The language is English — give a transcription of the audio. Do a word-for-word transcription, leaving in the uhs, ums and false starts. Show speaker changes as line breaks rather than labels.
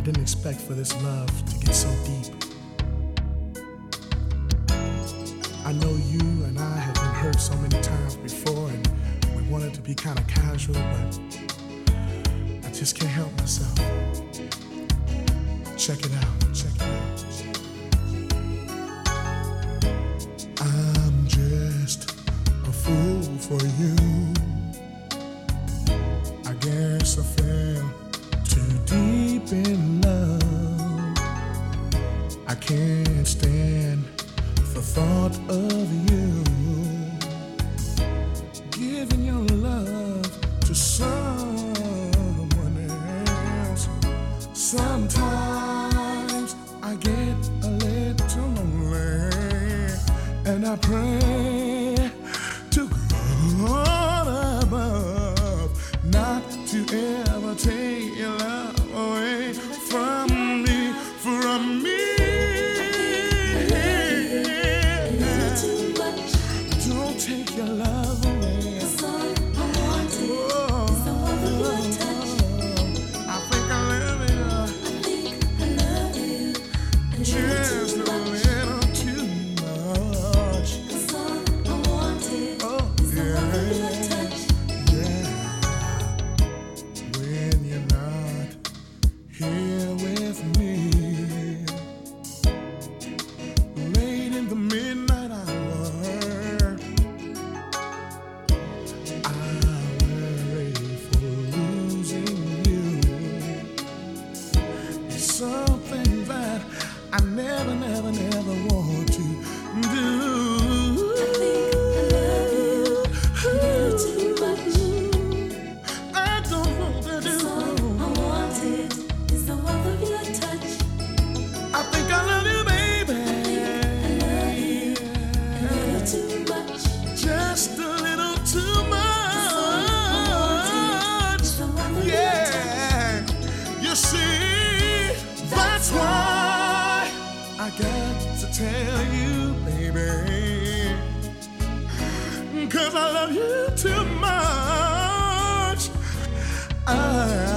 didn't expect for this love to get so deep. I know you and I have been hurt so many times before, and we wanted to be kind of casual, but I just can't help myself. Check it out, check it out. I'm just a fool for you. I guess I fell too deep in love. I can't stand the thought of you giving your love to someone else. Sometimes I get a little lonely, and I pray to God above not to ever take your love away from me, from me. Don't take your love away. That's all I wanted. Oh, is the warmth of your touch. I think I love you. I think I love you. Just a little too much. That's all I wanted. Oh, is the warmth of your touch. Yeah. When you're not here with me, late in the midnight hour, I worry for losing you. It's something that I never, never, never want to do. I think I love you a little too much. I don't want to do. All I wanted is the warmth of your touch. I think I love you, baby. I love you a little too much. Just a little too much. Yeah. You see, that's why I got to tell you, baby. 'Cause I love you too much. I